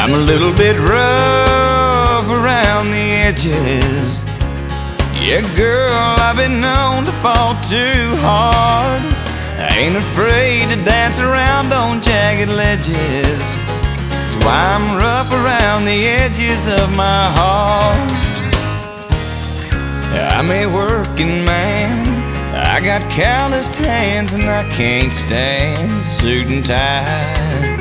I'm a little bit rough around the edges. Yeah, girl, I've been known to fall too hard. I ain't afraid to dance around on jagged ledges. That's why I'm rough around the edges of my heart. I'm a working man, I got calloused hands, and I can't stand suit and tie.